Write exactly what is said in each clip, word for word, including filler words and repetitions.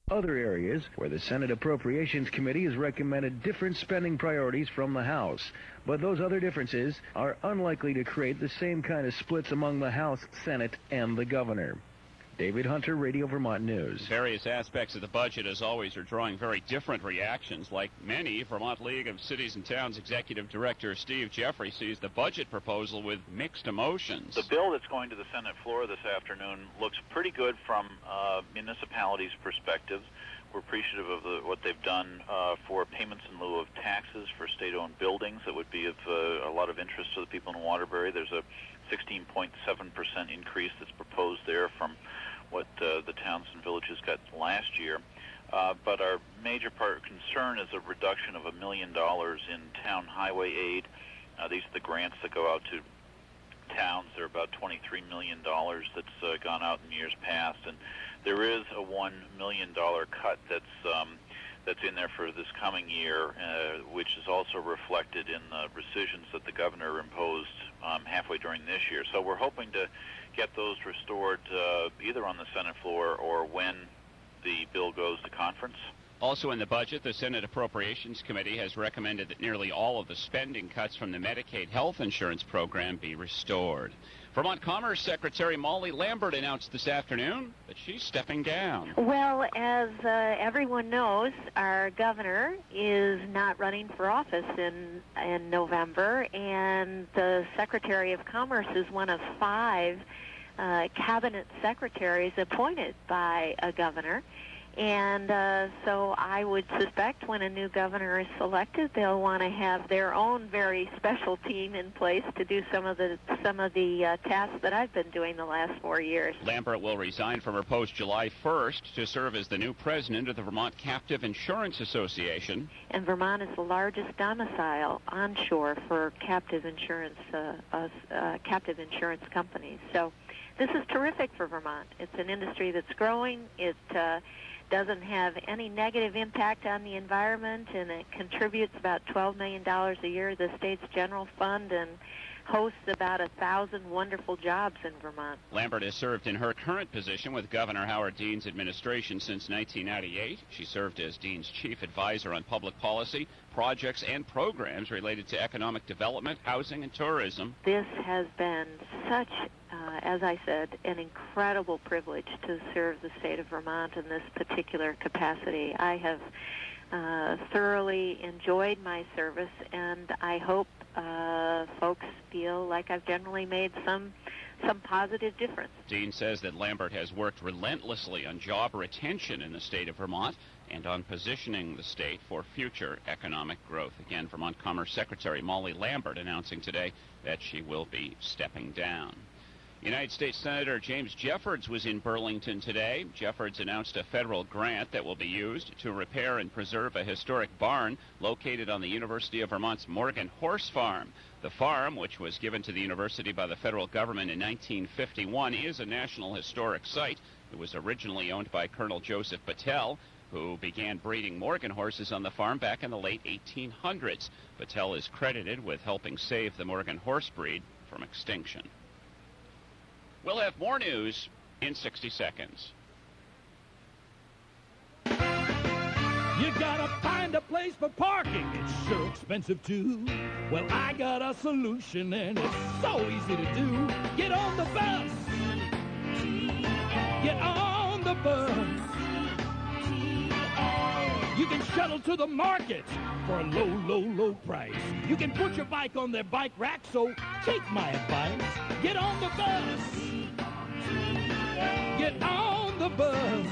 other areas where the Senate Appropriations Committee has recommended different spending priorities from the House. But those other differences are unlikely to create the same kind of splits among the House, Senate, and the governor. David Hunter, Radio Vermont News. Various aspects of the budget, as always, are drawing very different reactions. Like many, Vermont League of Cities and Towns Executive Director Steve Jeffrey sees the budget proposal with mixed emotions. The bill that's going to the Senate floor this afternoon looks pretty good from uh, municipalities' perspectives. We're appreciative of the, what they've done uh, for payments in lieu of taxes for state-owned buildings. That would be of uh, a lot of interest to the people in Waterbury. There's a sixteen point seven percent increase that's proposed there from what uh, the towns and villages got last year. Uh, but our major part of concern is a reduction of a million dollars in town highway aid. Uh, these are the grants that go out to towns. They're about twenty-three million dollars that's uh, gone out in years past. And there is a one million dollars cut that's um, that's in there for this coming year, uh, which is also reflected in the rescissions that the governor imposed um, halfway during this year. So we're hoping to get those restored uh, either on the Senate floor or when the bill goes to conference. Also in the budget, the Senate Appropriations Committee has recommended that nearly all of the spending cuts from the Medicaid health insurance program be restored. Vermont Commerce Secretary Molly Lambert announced this afternoon that she's stepping down. Well, as uh, everyone knows, our governor is not running for office in, in November, and the Secretary of Commerce is one of five uh, cabinet secretaries appointed by a governor. And uh, so I would suspect when a new governor is selected, they'll want to have their own very special team in place to do some of the some of the uh, tasks that I've been doing the last four years. Lambert will resign from her post July first to serve as the new president of the Vermont Captive Insurance Association. And Vermont is the largest domicile onshore for captive insurance uh, uh, uh, captive insurance companies. So this is terrific for Vermont. It's an industry that's growing. It uh, doesn't have any negative impact on the environment, and it contributes about twelve million dollars a year to the state's general fund and hosts about a thousand wonderful jobs in Vermont. Lambert has served in her current position with Governor Howard Dean's administration since nineteen ninety-eight. She served as Dean's chief advisor on public policy, projects, and programs related to economic development, housing, and tourism. This has been such, uh, as I said, an incredible privilege to serve the state of Vermont in this particular capacity. I have uh, thoroughly enjoyed my service, and I hope uh, folks feel like I've generally made some some positive difference. Dean says that Lambert has worked relentlessly on job retention in the state of Vermont and on positioning the state for future economic growth. Again, Vermont Commerce Secretary Molly Lambert announcing today that she will be stepping down. United States Senator James Jeffords was in Burlington today. Jeffords announced a federal grant that will be used to repair and preserve a historic barn located on the University of Vermont's Morgan Horse Farm. The farm, which was given to the university by the federal government in nineteen fifty-one, is a National Historic Site. It was originally owned by Colonel Joseph Battelle, who began breeding Morgan horses on the farm back in the late eighteen hundreds. Battelle is credited with helping save the Morgan horse breed from extinction. We'll have more news in sixty seconds. You gotta find a place for parking. It's sure expensive too. Well, I got a solution and it's so easy to do. Get on the bus. Get on the bus. You can shuttle to the market for a low, low, low price. You can put your bike on their bike rack, so take my advice. Get on the bus. Get on the bus.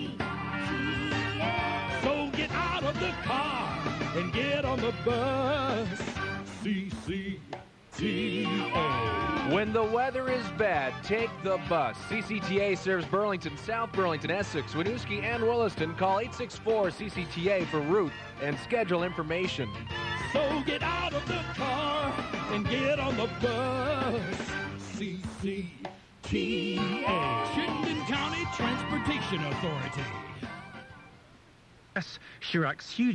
So get out of the car and get on the bus. C C T A. When the weather is bad, take the bus. C C T A serves Burlington, South Burlington, Essex, Winooski, and Williston. Call eight six four C C T A for route and schedule information. So get out of the car and get on the bus. C C T A. Chittenden County Transportation Authority. Yes, Chirac's huge... Vermont's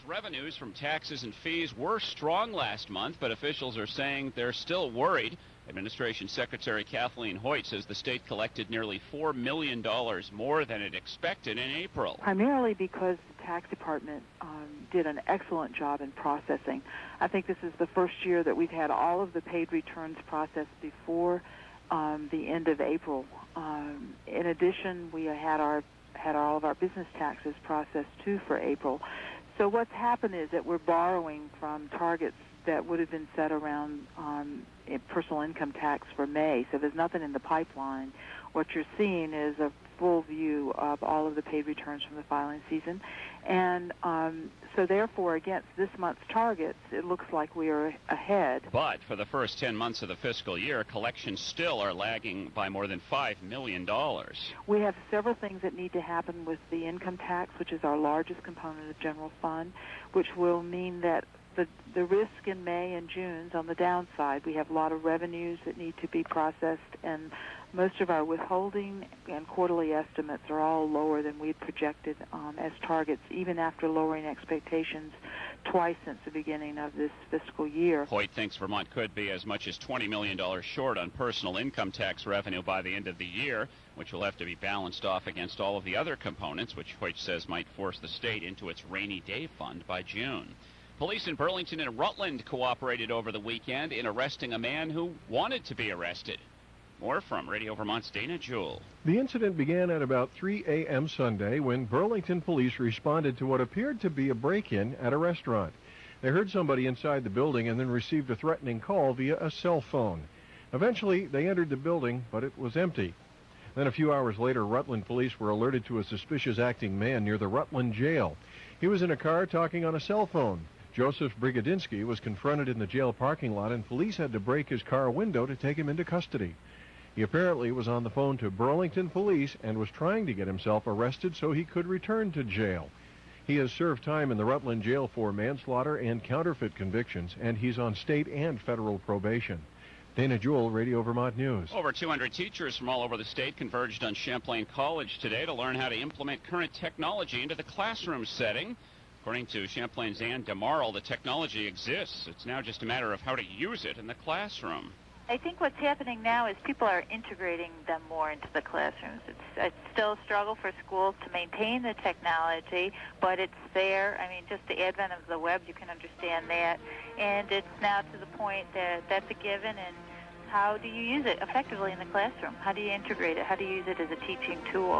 revenues from taxes and fees were strong last month, but officials are saying they're still worried. Administration Secretary Kathleen Hoyt says the state collected nearly four million dollars more than it expected in April. Primarily because the tax department um, did an excellent job in processing. I think this is the first year that we've had all of the paid returns processed before um, the end of April. Um, in addition, we had our had all of our business taxes processed too for April. So what's happened is that we're borrowing from targets that would have been set around um, in personal income tax for May. So there's nothing in the pipeline. What you're seeing is a full view of all of the paid returns from the filing season. And um, so therefore, against this month's targets, it looks like we are ahead. But for the first ten months of the fiscal year, collections still are lagging by more than five million dollars. We have several things that need to happen with the income tax, which is our largest component of general fund, which will mean that The, the risk in May and June is on the downside. We have a lot of revenues that need to be processed, and most of our withholding and quarterly estimates are all lower than we'd projected um, as targets, even after lowering expectations twice since the beginning of this fiscal year. Hoyt thinks Vermont could be as much as twenty million dollars short on personal income tax revenue by the end of the year, which will have to be balanced off against all of the other components, which Hoyt says might force the state into its rainy day fund by June. Police in Burlington and Rutland cooperated over the weekend in arresting a man who wanted to be arrested. More from Radio Vermont's Dana Jewell. The incident began at about three a.m. Sunday when Burlington police responded to what appeared to be a break-in at a restaurant. They heard somebody inside the building and then received a threatening call via a cell phone. Eventually, they entered the building, but it was empty. Then a few hours later, Rutland police were alerted to a suspicious-acting man near the Rutland jail. He was in a car talking on a cell phone. Joseph Brigadinsky was confronted in the jail parking lot, and police had to break his car window to take him into custody. He apparently was on the phone to Burlington police and was trying to get himself arrested so he could return to jail. He has served time in the Rutland jail for manslaughter and counterfeit convictions, and he's on state and federal probation. Dana Jewell, Radio Vermont News. Over two hundred teachers from all over the state converged on Champlain College today to learn how to implement current technology into the classroom setting. According to Champlain's Ann DeMarle, the technology exists. It's now just a matter of how to use it in the classroom. I think what's happening now is people are integrating them more into the classrooms. It's, it's still a struggle for schools to maintain the technology, but it's there. I mean, just the advent of the web, you can understand that. And it's now to the point that that's a given, and how do you use it effectively in the classroom? How do you integrate it? How do you use it as a teaching tool?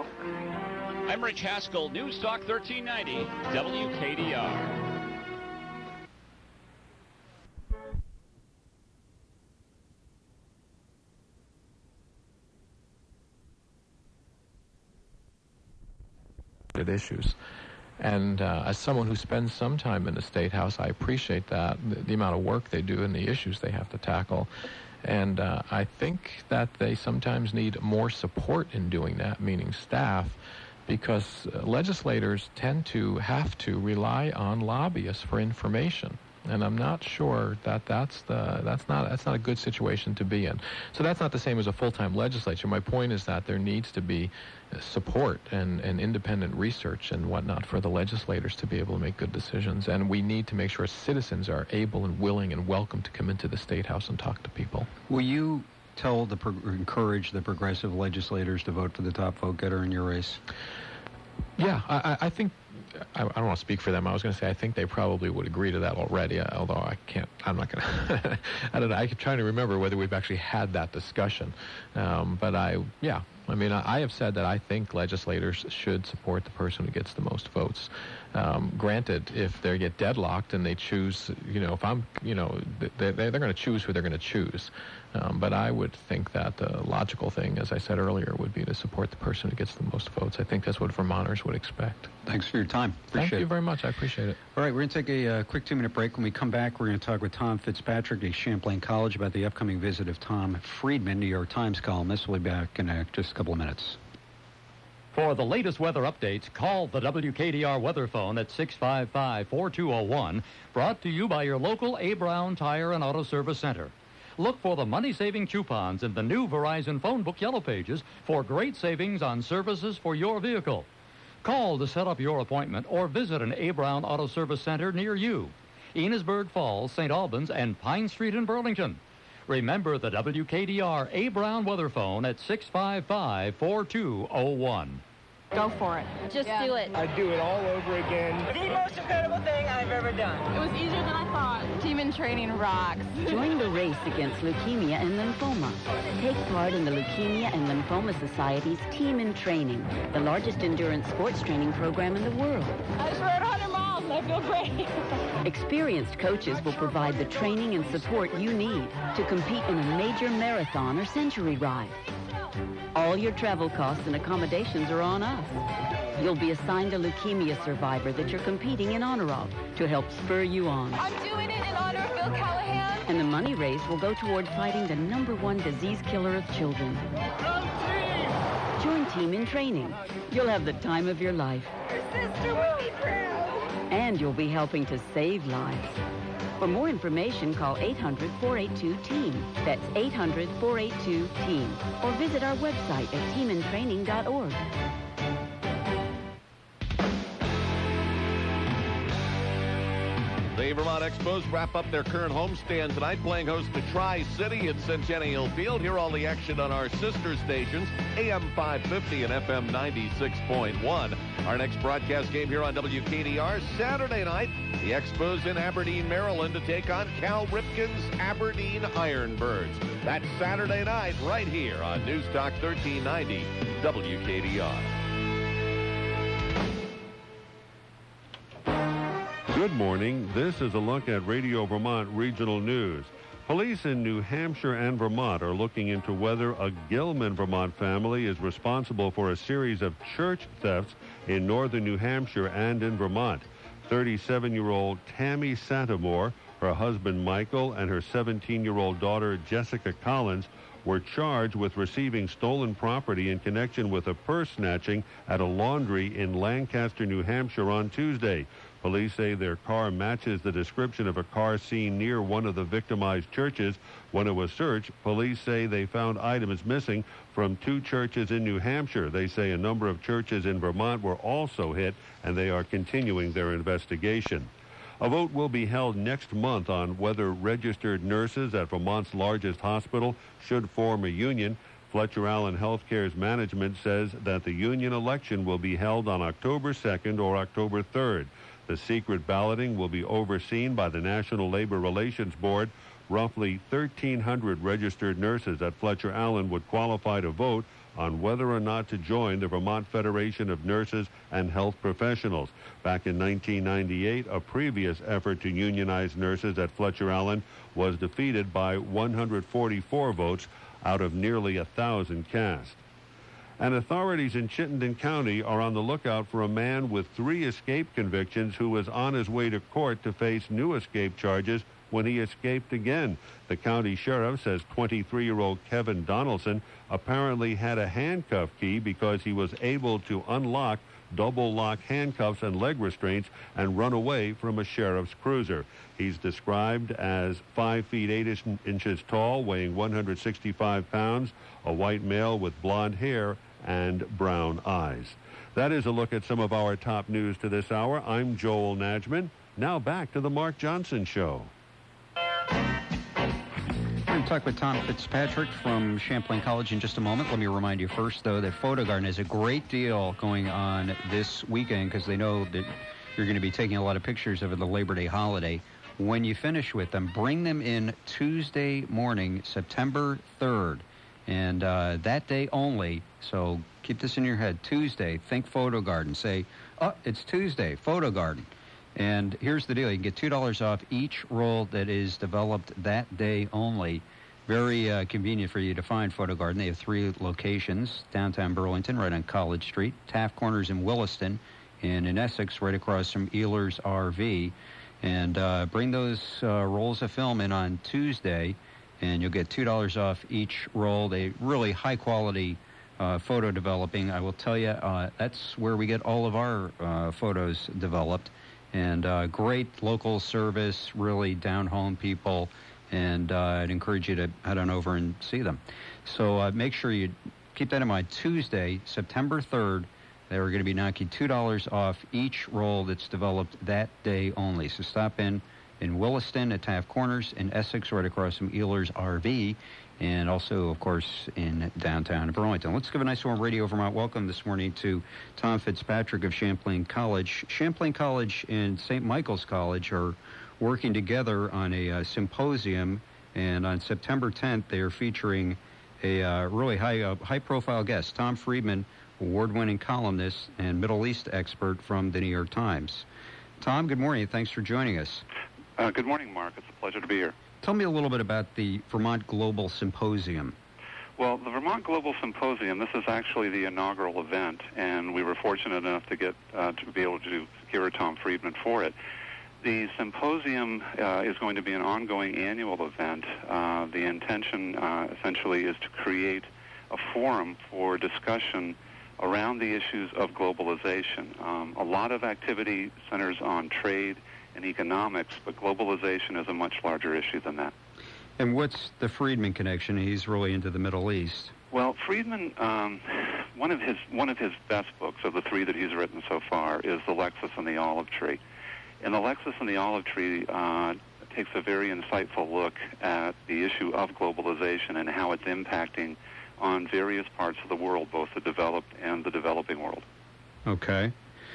I'm Rich Haskell, News Talk thirteen ninety, W K D R. Issues. And uh, as someone who spends some time in the State House, I appreciate that, the, the amount of work they do and the issues they have to tackle. And uh, I think that they sometimes need more support in doing that, meaning staff, because uh, legislators tend to have to rely on lobbyists for information. And I'm not sure that that's the that's not that's not a good situation to be in. So that's not the same as a full-time legislature. My point is that there needs to be support and, and independent research and whatnot for the legislators to be able to make good decisions. And we need to make sure citizens are able and willing and welcome to come into the State House and talk to people. Will you tell the pro- encourage the progressive legislators to vote for the top vote getter in your race? Yeah, I, I think. I, I don't want to speak for them. I was going to say I think they probably would agree to that already, although I can't, I'm not going to, I don't know, I'm trying to remember whether we've actually had that discussion. Um, but I, yeah, I mean, I, I have said that I think legislators should support the person who gets the most votes. Um, granted, if they get deadlocked and they choose, you know, if I'm, you know, they, they're going to choose who they're going to choose. Um, but I would think that the logical thing, as I said earlier, would be to support the person who gets the most votes. I think that's what Vermonters would expect. Thanks for your time. Appreciate Thank you it. very much. I appreciate it. All right, we're going to take a uh, quick two-minute break. When we come back, we're going to talk with Tom Fitzpatrick of Champlain College about the upcoming visit of Tom Friedman, New York Times columnist. We'll be back in uh, just a couple of minutes. For the latest weather updates, call the W K D R weather phone at six five five, four two zero one, brought to you by your local A. Brown Tire and Auto Service Center. Look for the money-saving coupons in the new Verizon phone book yellow pages for great savings on services for your vehicle. Call to set up your appointment or visit an A. Brown Auto Service Center near you. Enosburg Falls, Saint Albans, and Pine Street in Burlington. Remember the W K D R A. Brown weather phone at six five five, four two zero one. Go for it. Just yeah. do it. I'd do it all over again. The most incredible thing I've ever done. It was easier than I thought. Team in Training rocks. Join the race against leukemia and lymphoma. Take part in the Leukemia and Lymphoma Society's Team in Training, the largest endurance sports training program in the world. I just rode one hundred miles and I feel great. Experienced coaches will provide the training and support you need to compete in a major marathon or century ride. All your travel costs and accommodations are on us. You'll be assigned a leukemia survivor that you're competing in honor of to help spur you on. I'm doing it in honor of Bill Callahan. And the money raised will go toward fighting the number one disease killer of children. Join Team in Training. You'll have the time of your life. Your sister will be proud. And you'll be helping to save lives. For more information, call eight hundred, four eight two, team. That's eight hundred, four eight two, team. Or visit our website at team in training dot org. The Vermont Expos wrap up their current homestand tonight, playing host to Tri-City at Centennial Field. Hear all the action on our sister stations, A M five fifty and F M ninety-six point one. Our next broadcast game here on W K D R, Saturday night, the Expos in Aberdeen, Maryland, to take on Cal Ripken's Aberdeen Ironbirds. That's Saturday night right here on News Talk thirteen ninety W K D R. Good morning. This is a look at Radio Vermont Regional News. Police in New Hampshire and Vermont are looking into whether a Gilman, Vermont family is responsible for a series of church thefts in northern New Hampshire and in Vermont. thirty-seven-year-old Tammy Santamore, her husband Michael, and her seventeen-year-old daughter Jessica Collins were charged with receiving stolen property in connection with a purse snatching at a laundry in Lancaster, New Hampshire on Tuesday. Police say their car matches the description of a car seen near one of the victimized churches. When it was searched, police say they found items missing from two churches in New Hampshire. They say a number of churches in Vermont were also hit, and they are continuing their investigation. A vote will be held next month on whether registered nurses at Vermont's largest hospital should form a union. Fletcher Allen Healthcare's management says that the union election will be held on October second or October third. The secret balloting will be overseen by the National Labor Relations Board. Roughly thirteen hundred registered nurses at Fletcher Allen would qualify to vote on whether or not to join the Vermont Federation of Nurses and Health Professionals. Back in nineteen ninety-eight, a previous effort to unionize nurses at Fletcher Allen was defeated by one hundred forty-four votes out of nearly a thousand cast. And authorities in Chittenden County are on the lookout for a man with three escape convictions who was on his way to court to face new escape charges when he escaped again. The county sheriff says twenty-three-year-old Kevin Donaldson apparently had a handcuff key because he was able to unlock double-lock handcuffs and leg restraints and run away from a sheriff's cruiser. He's described as five feet eight inches tall, weighing one hundred sixty-five pounds, a white male with blonde hair and brown eyes. That is a look at some of our top news to this hour. I'm Joel Najman. Now back to the Mark Johnson Show. We're going to talk with Tom Fitzpatrick from Champlain College in just a moment. Let me remind you first, though, that Photo Garden has a great deal going on this weekend because they know that you're going to be taking a lot of pictures over the Labor Day holiday. When you finish with them, bring them in Tuesday morning, September third. And uh, that day only, so keep this in your head, Tuesday, think Photo Garden. Say, oh, it's Tuesday, Photo Garden. And here's the deal. You can get two dollars off each roll that is developed that day only. Very uh, convenient for you to find Photo Garden. They have three locations, downtown Burlington, right on College Street, Taft Corners in Williston, and in Essex, right across from Ehlers R V. And uh, bring those uh, rolls of film in on Tuesday, and you'll get two dollars off each roll. They really high-quality uh, photo developing. I will tell you, uh, that's where we get all of our uh, photos developed. And uh, great local service, really down-home people, and uh, I'd encourage you to head on over and see them. So uh, make sure you keep that in mind. Tuesday, September third, They're going to be knocking two dollars off each roll that's developed that day only. So stop in in Williston at Taft Corners, in Essex right across from Ehlers R V, and also, of course, in downtown Burlington. Let's give a nice warm Radio Vermont welcome this morning to Tom Fitzpatrick of Champlain College. Champlain College and Saint Michael's College are working together on a uh, symposium, and on September tenth, they are featuring a uh, really high, uh, high-profile guest, Tom Friedman, award-winning columnist and Middle East expert from the New York Times. Tom, good morning. Thanks for joining us. Uh, good morning, Mark. It's a pleasure to be here. Tell me a little bit about the Vermont Global Symposium. Well, the Vermont Global Symposium, this is actually the inaugural event, and we were fortunate enough to get uh, to be able to secure Tom Friedman for it. The symposium uh, is going to be an ongoing annual event. Uh, the intention uh, essentially is to create a forum for discussion around the issues of globalization. Um, a lot of activity centers on trade and economics, but globalization is a much larger issue than that. And what's the Friedman connection? He's really into the Middle East. Well, Friedman, um, one of his one of his best books of the three that he's written so far is The Lexus and the Olive Tree. And The Lexus and the Olive Tree uh, takes a very insightful look at the issue of globalization and how it's impacting on various parts of the world, both the developed and the developing world. Okay.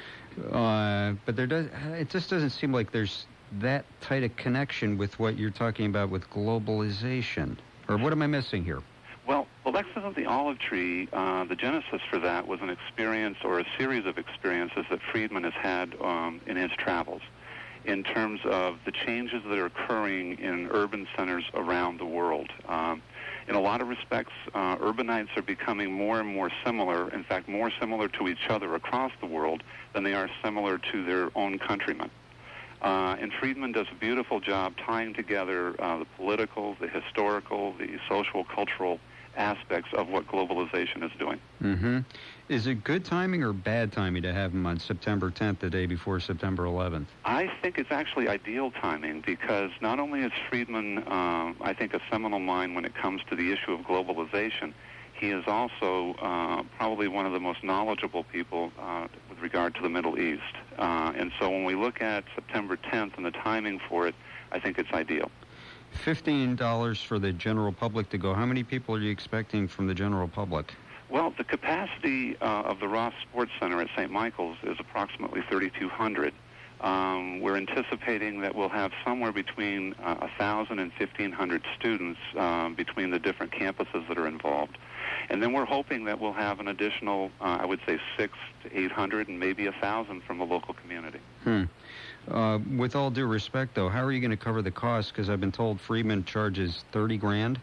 Uh, but there does, it just doesn't seem like there's that tight a connection with what you're talking about with globalization. Or what am I missing here? Well, the Lexus of the Olive Tree, uh, the genesis for that was an experience or a series of experiences that Friedman has had um, in his travels in terms of the changes that are occurring in urban centers around the world. Um, in a lot of respects, uh, urbanites are becoming more and more similar, in fact, more similar to each other across the world than they are similar to their own countrymen. Uh, and Friedman does a beautiful job tying together uh, the political, the historical, the social, cultural aspects of what globalization is doing. Mm-hmm. Is it good timing or bad timing to have him on September tenth, the day before September eleventh? I think it's actually ideal timing because not only is Friedman, uh, I think, a seminal mind when it comes to the issue of globalization, he is also uh, probably one of the most knowledgeable people uh, with regard to the Middle East. Uh, and so when we look at September tenth and the timing for it, I think it's ideal. fifteen dollars for the general public to go. How many people are you expecting from the general public? Well, the capacity uh, of the Ross Sports Center at Saint Michael's is approximately thirty-two hundred. Um, we're anticipating that we'll have somewhere between uh, one thousand and fifteen hundred students um, between the different campuses that are involved. And then we're hoping that we'll have an additional, uh, I would say, six to eight hundred and maybe one thousand from the local community. Hmm. Uh, with all due respect, though, how are you going to cover the cost? Because I've been told Friedman charges thirty grand.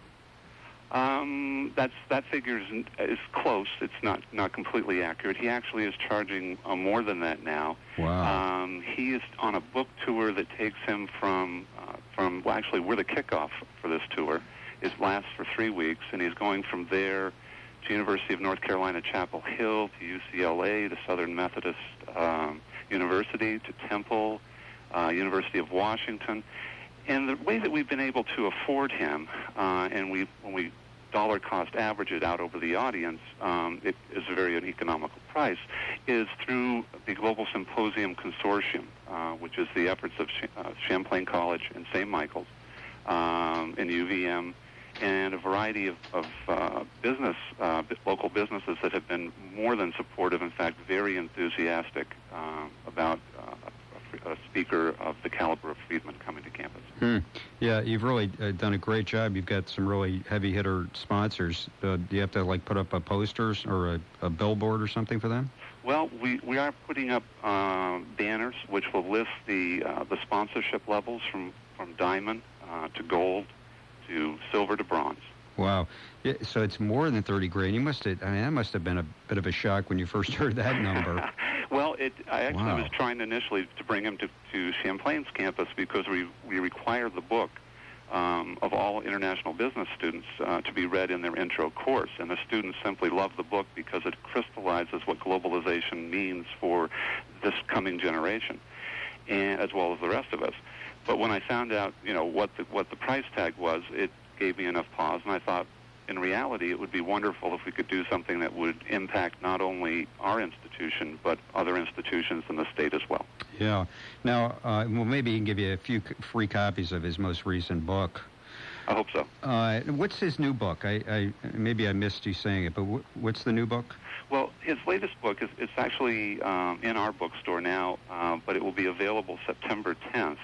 Um, that's that figure is, is close. It's not, not completely accurate. He actually is charging uh, more than that now. Wow. Um, he is on a book tour that takes him from uh, from well, actually, we're the kickoff for this tour. It lasts for three weeks, and he's going from there to University of North Carolina, Chapel Hill, to U C L A, to Southern Methodist um, University, to Temple, uh, University of Washington. And the way that we've been able to afford him, uh, and we when we dollar cost average it out over the audience, um, it is a very uneconomical price, is through the Global Symposium Consortium, uh, which is the efforts of Ch- uh, Champlain College and Saint Michael's um, and U V M, and a variety of, of uh, business, uh, local businesses that have been more than supportive, in fact, very enthusiastic uh, about uh, a speaker of the caliber of Friedman coming to campus. Hmm. Yeah, you've really uh, done a great job. You've got some really heavy hitter sponsors. Uh, do you have to like put up a posters or a, a billboard or something for them? Well, we, we are putting up uh, banners which will list the uh, the sponsorship levels from from diamond uh, to gold to silver to bronze. Wow. Yeah, so it's more than thirty grand. You must have, I mean, that must have been a bit of a shock when you first heard that number. Well, it, I actually Wow. was trying initially to bring him to, to Champlain's campus because we, we require the book um, of all international business students uh, to be read in their intro course. And the students simply love the book because it crystallizes what globalization means for this coming generation, and as well as the rest of us. But when I found out, you know, what the, what the price tag was, it gave me enough pause, and I thought, in reality, it would be wonderful if we could do something that would impact not only our institution, but other institutions in the state as well. Yeah. Now, uh, well, maybe he can give you a few c- free copies of his most recent book. I hope so. Uh, what's his new book? I, I maybe I missed you saying it, but w- what's the new book? Well, his latest book is it's actually um, in our bookstore now, uh, but it will be available September tenth.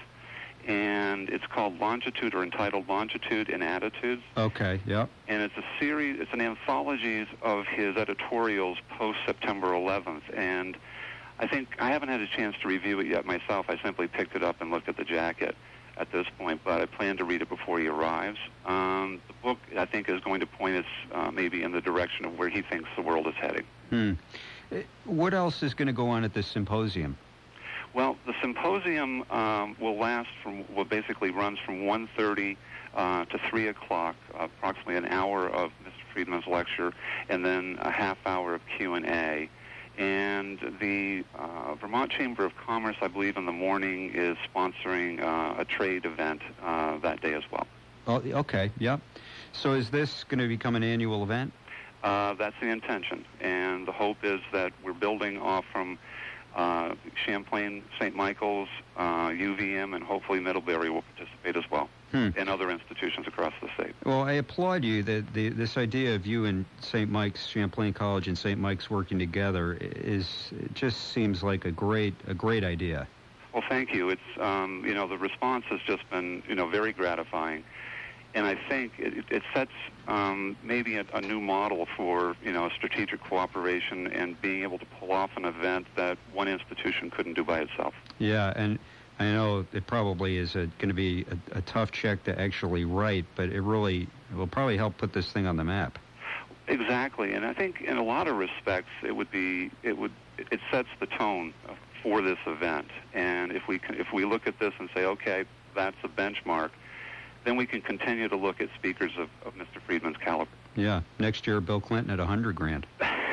And it's called Longitude, or entitled Longitude and Attitudes. Okay, yep. And it's a series, it's an anthology of his editorials post-September eleventh. And I think, I haven't had a chance to review it yet myself. I simply picked it up and looked at the jacket at this point, but I plan to read it before he arrives. Um, the book, I think, is going to point us uh, maybe in the direction of where he thinks the world is heading. Hmm. What else is going to go on at this symposium? Well, the symposium um, will last from, well, basically runs from one thirty uh, to three o'clock, approximately an hour of Mister Friedman's lecture, and then a half hour of Q and A. And the uh, Vermont Chamber of Commerce, I believe, in the morning is sponsoring uh, a trade event uh, that day as well. Oh, okay, yep. So is this going to become an annual event? Uh, that's the intention, and the hope is that we're building off from Uh, Champlain, Saint Michael's, uh, U V M, and hopefully Middlebury will participate as well, hmm. and other institutions across the state. Well, I applaud you that the, this idea of you and Saint Mike's, Champlain College, and Saint Mike's working together is it just seems like a great a great idea. Well, thank you. It's um, you know the response has just been you know very gratifying. And I think it, it sets um, maybe a, a new model for, you know, strategic cooperation and being able to pull off an event that one institution couldn't do by itself. Yeah, and I know it probably is going to be a, a tough check to actually write, but it really it will probably help put this thing on the map. Exactly, and I think in a lot of respects it would be it would it sets the tone for this event. And if we can, if we look at this and say, okay, that's a benchmark, then we can continue to look at speakers of, of Mister Friedman's caliber. Yeah, next year Bill Clinton at a hundred grand.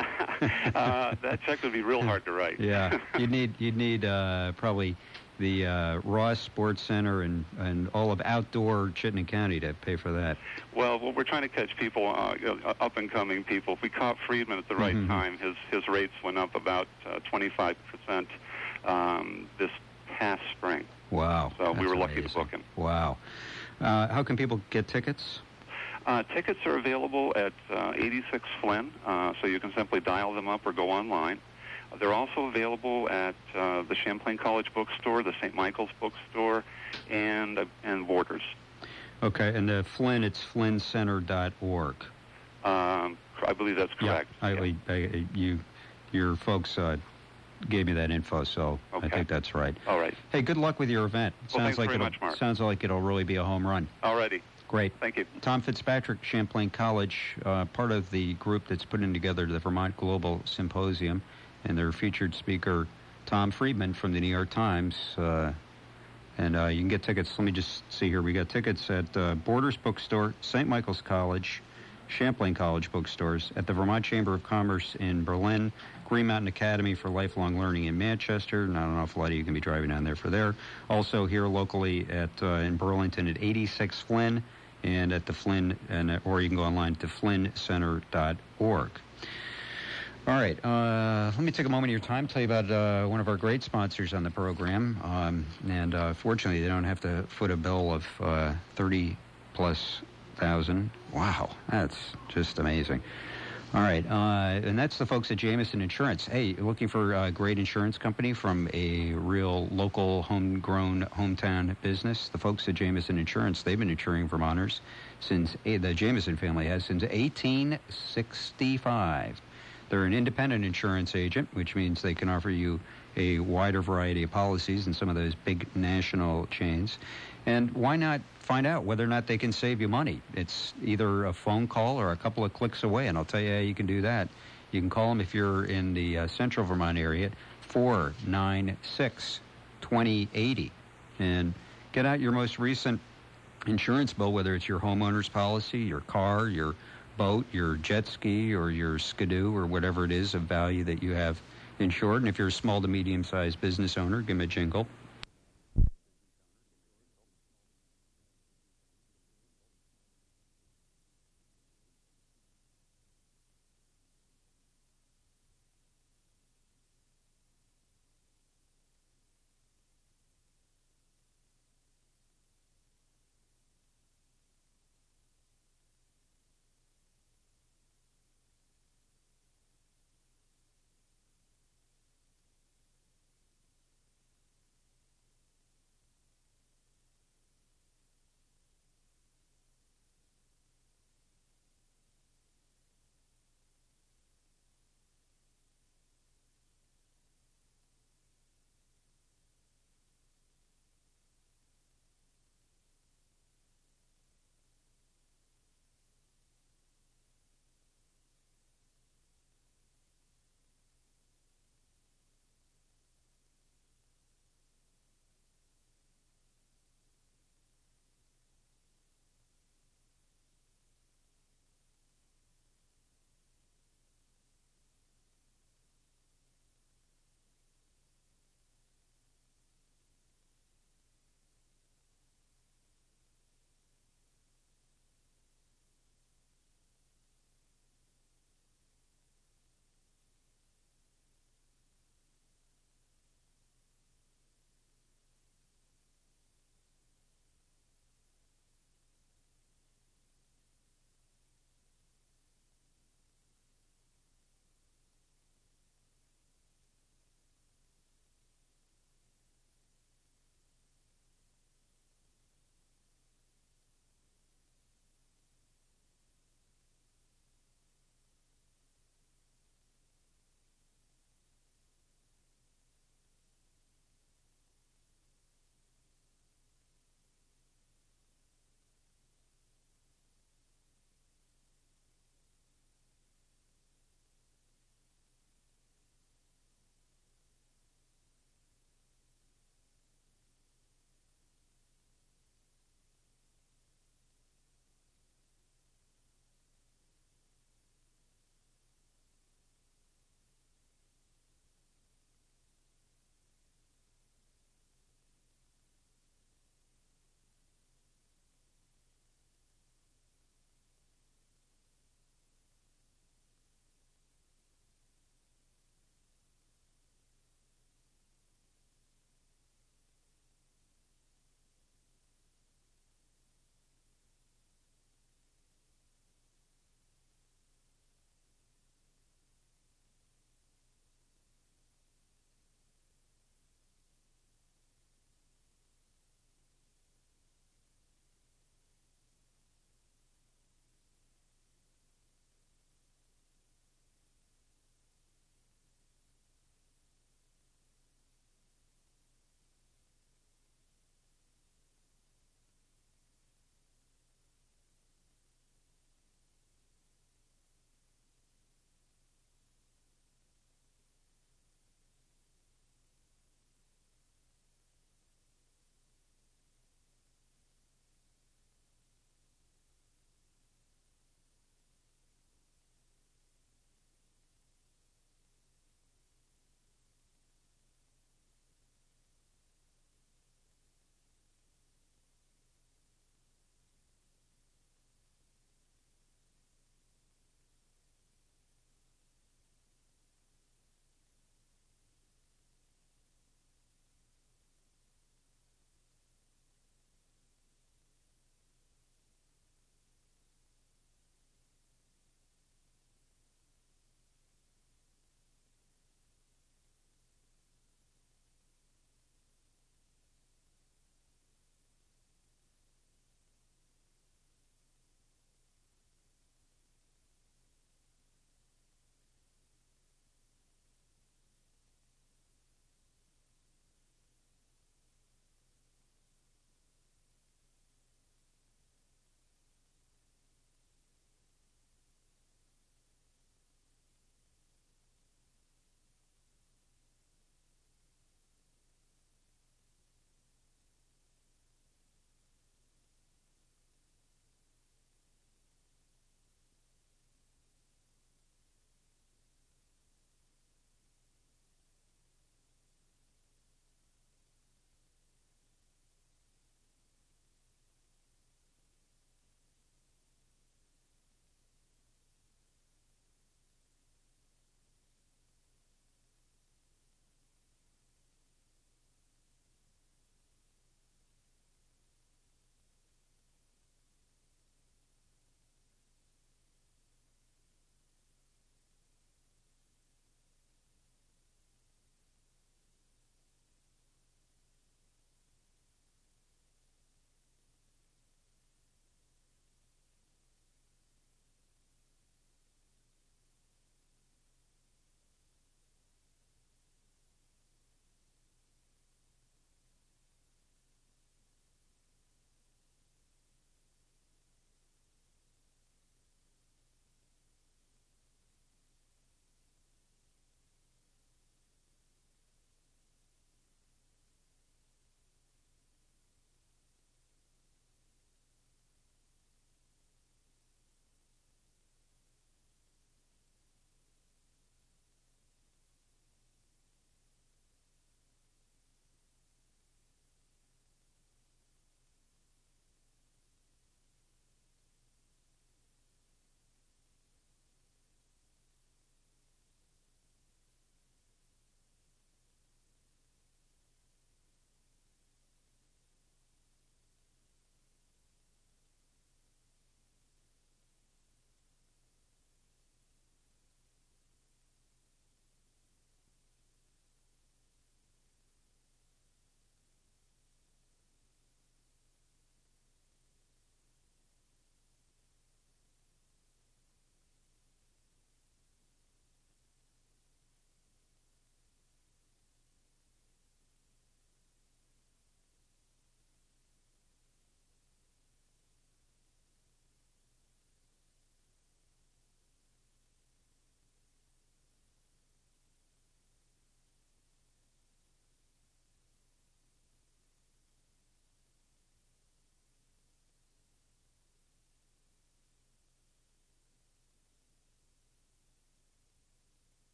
uh, that check would be real hard to write. Yeah, you'd need you'd need uh, probably the uh, Ross Sports Center and, and all of outdoor Chittenden County to pay for that. Well, well we're trying to catch people, uh, up and coming people. If we caught Friedman at the right mm-hmm. time, his his rates went up about uh, twenty-five percent um, this past spring. Wow! So we were amazing. lucky to book him. Wow. Uh, how can people get tickets? Uh, tickets are available at uh, eighty-six Flynn, uh, so you can simply dial them up or go online. They're also available at uh, the Champlain College Bookstore, the Saint Michael's Bookstore, and uh, and Borders. Okay, and uh, Flynn, it's flynn center dot org. Um, I believe that's correct. Yeah, I, yeah. I, I, you, your folks uh, gave me that info, so okay. I think that's right. All right. Hey, good luck with your event. Well, sounds thanks like very it'll, much, Mark. Sounds like it'll really be a home run. All righty. Great. Thank you. Tom Fitzpatrick, Champlain College, uh, part of the group that's putting together the Vermont Global Symposium, and their featured speaker, Tom Friedman from the New York Times. Uh, and uh, you can get tickets. Let me just see here. We got tickets at uh, Borders Bookstore, Saint Michael's College, Champlain College bookstores, at the Vermont Chamber of Commerce in Berlin, Green Mountain Academy for Lifelong Learning in Manchester, and I don't know if a lot of you can be driving down there for there. Also here locally at uh, in Burlington at eighty-six Flynn, and at the Flynn, and or you can go online to flynn center dot org. All right, uh, let me take a moment of your time, tell you about uh, one of our great sponsors on the program, um, and uh, fortunately they don't have to foot a bill of uh, thirty plus thousand. Wow, that's just amazing. All right, uh, and that's the folks at Jameson Insurance. Hey, looking for a great insurance company from a real local, homegrown, hometown business? The folks at Jameson Insurance, they've been insuring Vermonters since, the Jameson family has, since eighteen sixty-five. They're an independent insurance agent, which means they can offer you a wider variety of policies than some of those big national chains. And why not find out whether or not they can save you money? It's either a phone call or a couple of clicks away, and I'll tell you how you can do that. You can call them if you're in the uh, central Vermont area, four nine six, two zero eight zero, and get out your most recent insurance bill, whether it's your homeowner's policy, your car, your boat, your jet ski, or your skidoo, or whatever it is of value that you have insured. And if you're a small to medium-sized business owner, give them a jingle.